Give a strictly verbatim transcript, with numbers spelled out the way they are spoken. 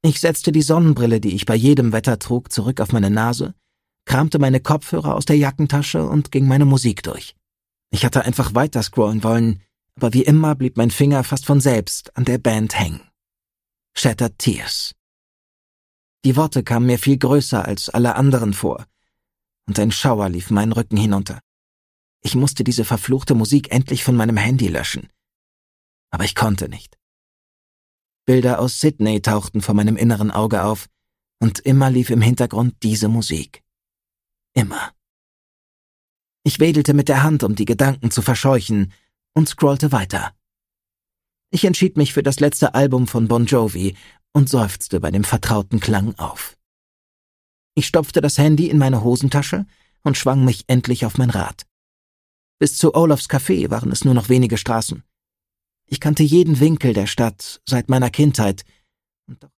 Ich setzte die Sonnenbrille, die ich bei jedem Wetter trug, zurück auf meine Nase, kramte meine Kopfhörer aus der Jackentasche und ging meine Musik durch. Ich hatte einfach weiter scrollen wollen, aber wie immer blieb mein Finger fast von selbst an der Band hängen. Shattered Tears. Die Worte kamen mir viel größer als alle anderen vor, und ein Schauer lief meinen Rücken hinunter. Ich musste diese verfluchte Musik endlich von meinem Handy löschen. Aber ich konnte nicht. Bilder aus Sydney tauchten vor meinem inneren Auge auf, und immer lief im Hintergrund diese Musik. Immer. Ich wedelte mit der Hand, um die Gedanken zu verscheuchen, und scrollte weiter. Ich entschied mich für das letzte Album von Bon Jovi und seufzte bei dem vertrauten Klang auf. Ich stopfte das Handy in meine Hosentasche und schwang mich endlich auf mein Rad. Bis zu Olafs Café waren es nur noch wenige Straßen. Ich kannte jeden Winkel der Stadt seit meiner Kindheit, und doch